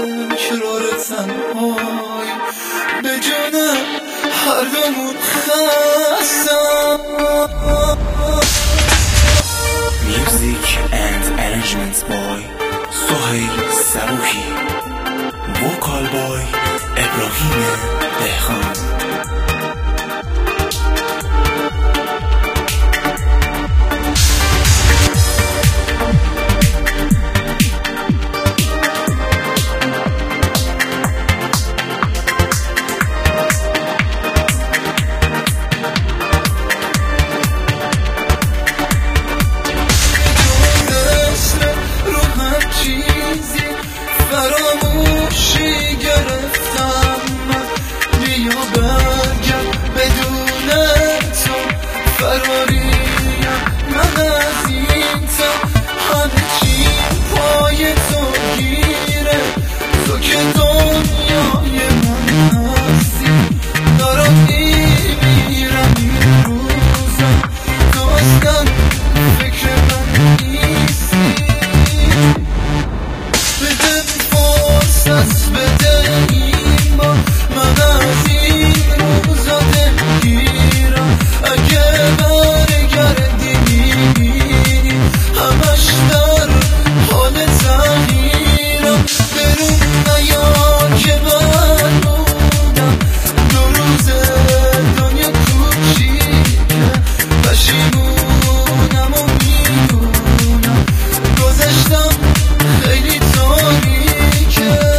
تکرار تنهای به جان هر دومون خستم. Music and arrangements by Sohail Saruhi. Vocal by Ibrahim Dehkhan. فراموشی گرفتم من، بیا برگرد بدون تو فراریم من از این تن. همه چی پای تو گیره، تو که دنیای من هستی. دارم میمیرم این روزا، تو اصلا فکر من نیستی. فرصت بده این بار، من از این روزا دلگیرم. اگه برگردی میبینی همش در حال تغییرم. برون نیا که من بودم دو روز دنیا کوچیکه، پشیمونم و میدونم گذشتم خیلی تاریکه.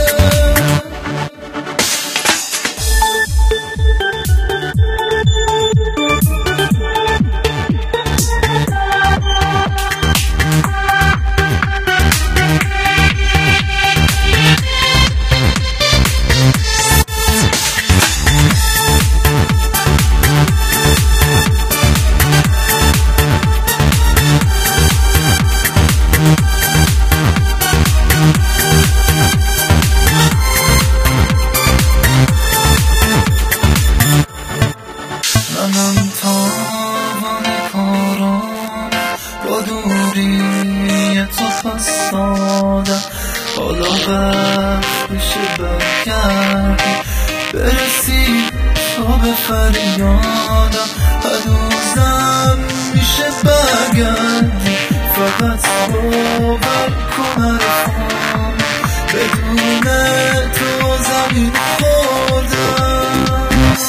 منم تاوان کارم با دوری تو فسادم. حالا وقت بشه برگردی، برسی تو به فریادم. هنوزم میشه برگردی، فقط باور کن حرفام، بدون تو زمین خوردم.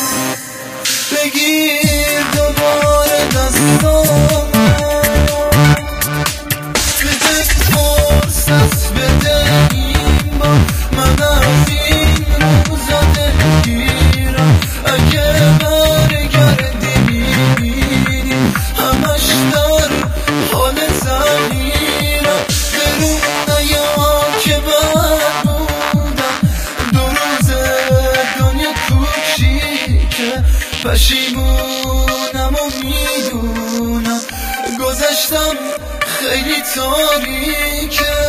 بگیر دوباره دستام، بده فرصت بده این بار، من از این روزا دلگیرم. اگه برگردی میبینی همش در حال تغییرم. برون نیا که من بودم دو روز دنیا کوچیکه، پشیمونم و میدونم گذشتم خیلی تاریکه.